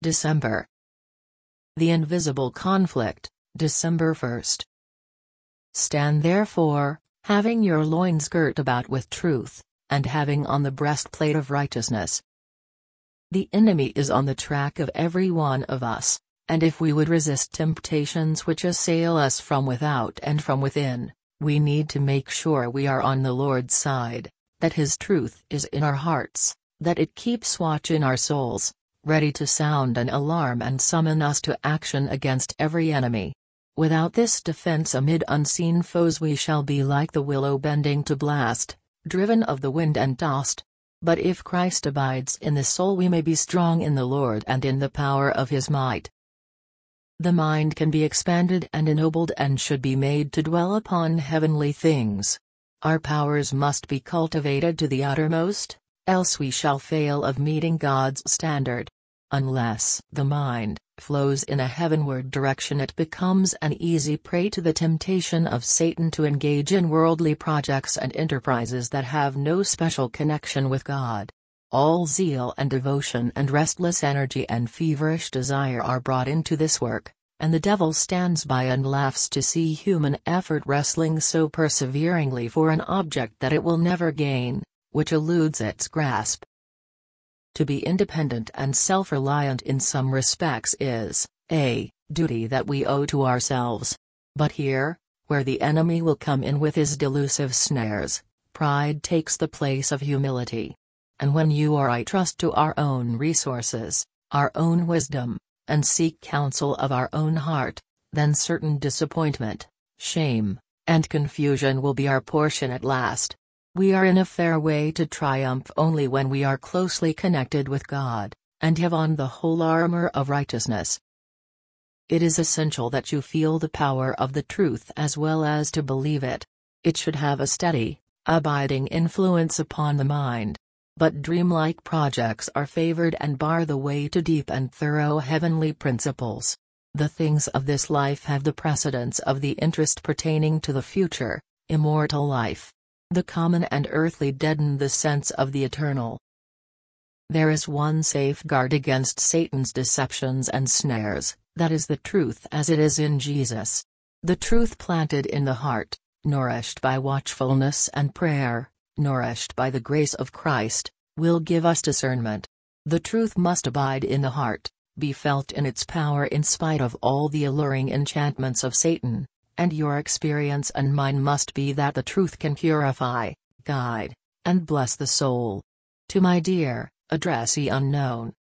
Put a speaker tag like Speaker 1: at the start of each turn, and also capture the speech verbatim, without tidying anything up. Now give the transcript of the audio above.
Speaker 1: December. The invisible conflict, December first. Stand therefore, having your loins girt about with truth, and having on the breastplate of righteousness. The enemy is on the track of every one of us, and if we would resist temptations which assail us from without and from within, we need to make sure we are on the Lord's side, that His truth is in our hearts, that it keeps watch in our souls, ready to sound an alarm and summon us to action against every enemy. Without this defense amid unseen foes we shall be like the willow bending to blast, driven of the wind and tossed. But if Christ abides in the soul we may be strong in the Lord and in the power of His might. The mind can be expanded and ennobled and should be made to dwell upon heavenly things. Our powers must be cultivated to the uttermost, else we shall fail of meeting God's standard. Unless the mind flows in a heavenward direction, it becomes an easy prey to the temptation of Satan to engage in worldly projects and enterprises that have no special connection with God. All zeal and devotion and restless energy and feverish desire are brought into this work, and the devil stands by and laughs to see human effort wrestling so perseveringly for an object that it will never gain, which eludes its grasp. To be independent and self-reliant in some respects is, a duty that we owe to ourselves. But here, where the enemy will come in with his delusive snares, pride takes the place of humility. And when you or I trust to our own resources, our own wisdom, and seek counsel of our own heart, then certain disappointment, shame, and confusion will be our portion at last. We are in a fair way to triumph only when we are closely connected with God, and have on the whole armor of righteousness. It is essential that you feel the power of the truth as well as to believe it. It should have a steady, abiding influence upon the mind. But dreamlike projects are favored and bar the way to deep and thorough heavenly principles. The things of this life have the precedence of the interest pertaining to the future, immortal life. The common and earthly deaden the sense of the eternal. There is one safeguard against Satan's deceptions and snares, that is the truth as it is in Jesus. The truth planted in the heart, nourished by watchfulness and prayer, nourished by the grace of Christ, will give us discernment. The truth must abide in the heart, be felt in its power in spite of all the alluring enchantments of Satan. And your experience and mine must be that the truth can purify, guide, and bless the soul. To my dear, addressee unknown,